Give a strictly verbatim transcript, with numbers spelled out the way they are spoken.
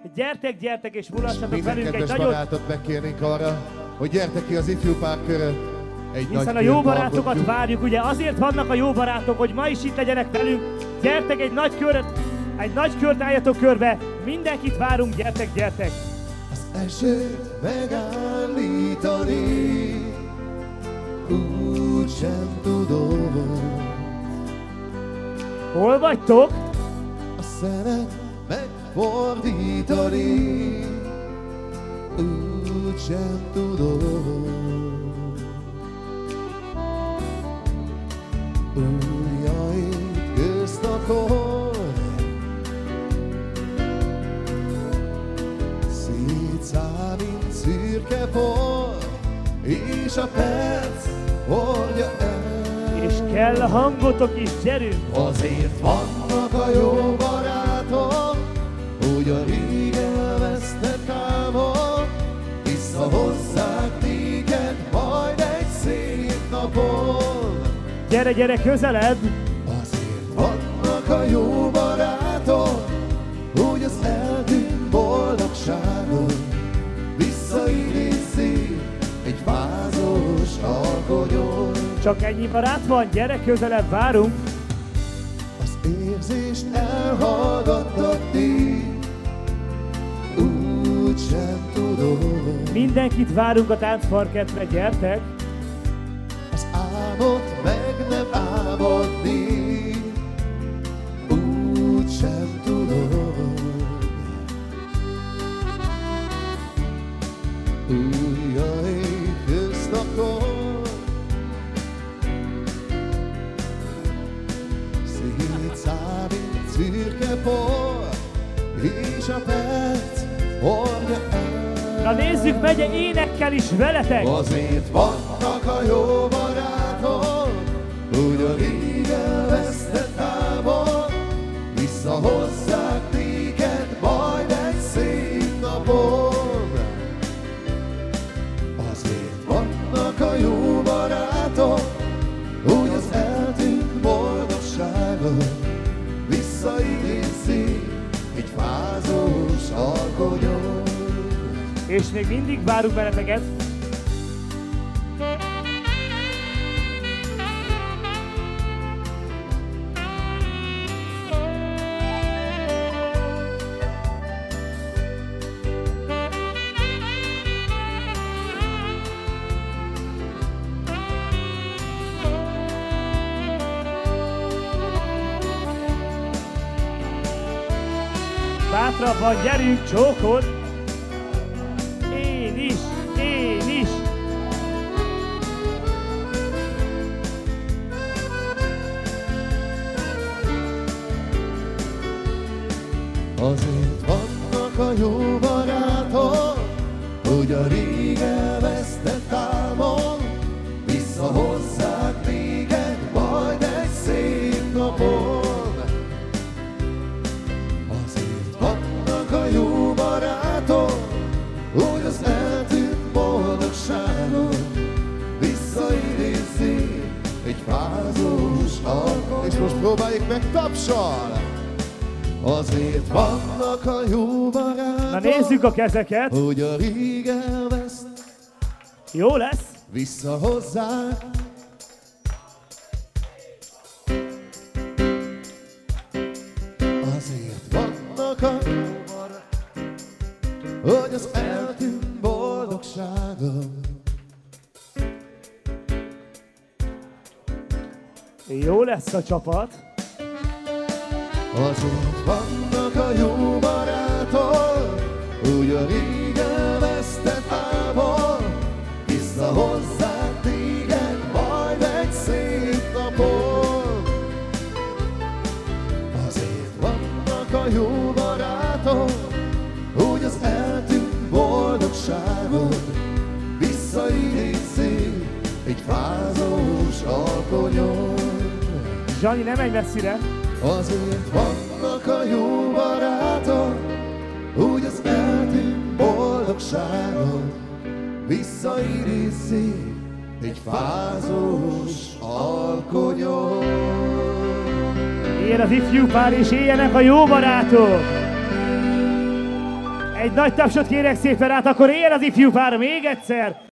Gyertek, gyertek és mulassatok Minden velünk egy kedves nagyot. barátot megkérnénk arra, hogy gyertek ki az ifjúpár körött. Egy Hiszen nagy a jó kört barátokat alkotjuk. várjuk, ugye azért vannak a jó barátok, hogy ma is itt legyenek velünk. Gyertek egy nagy kört, egy nagy kört álljatok körbe, mindenkit várunk, gyertek, gyertek. Az esőt megállítani úgy sem tudom. Hol vagytok? A szenet megfordítani úgy sem tudom. Ujjaid közt akkor szétszáll, mint szürke por, és a perc hordja el. És kell a hangotok is, gyerünk! Azért vannak a jó barátok, hogy a rég elvesztett álmok visszahozzák téged majd egy szép napon. Gyere, gyere közelebb! Azért vannak a jó barátok, hogy az eltűnt boldogságot visszaidézi egy vázos alkonyon. Csak ennyi barát van, gyere közelebb, várunk! Az érzést elhallgattatni úgy sem tudom. Mindenkit várunk a táncparkettre, gyertek! Az álmot meg nem álmodni úgy sem tudom. Ujjaid közt akkor szétszáll, mint szürke por, és a perc hordja el. Na nézzük, megye énekkel is veletek! Azért vannak a jó barátok, hogy a rég elvesztett álmok visszahozzák téged majd egy szép napon. Azért vannak a jó barátok, hogy az eltűnt boldogságot visszaidézi egy vázos alkonyon. És még mindig várunk veleteket! Bátrabban gyerünk, csókod! Én is, én is! Azért vannak a jó barátok, hogy a rég elvesztett álmok visszahozzák téged majd egy szép napon. Azért vannak a jó barátok, hogy az eltűnt boldogságot visszaidézi egy vázos alkonyon. És most próbáljuk meg tapsal! Azért vannak a jó barátok. Na nézzük a kezeket! Hogy a rég elveszt Jó lesz! visszahozzák. Azért vannak a jó barátok, hogy az eltűnt boldogságot. Jó lesz a csapat! Azért vannak a jó barátok, hogy a rég elvesztett álmok visszahozzák téged majd egy szép napon. Azért vannak a jó barátok, hogy az eltűnt boldogságot visszaidézi egy vázos alkonyon. Zsani, nem menj messzire! Azért vannak a jó barátok, hogy az eltűnt boldogságot visszaidézi egy fázós alkonyon. Él az ifjú pár és éljenek a jó barátok! Egy nagy tapsot kérek szépen át, akkor éljen az ifjú pár még egyszer!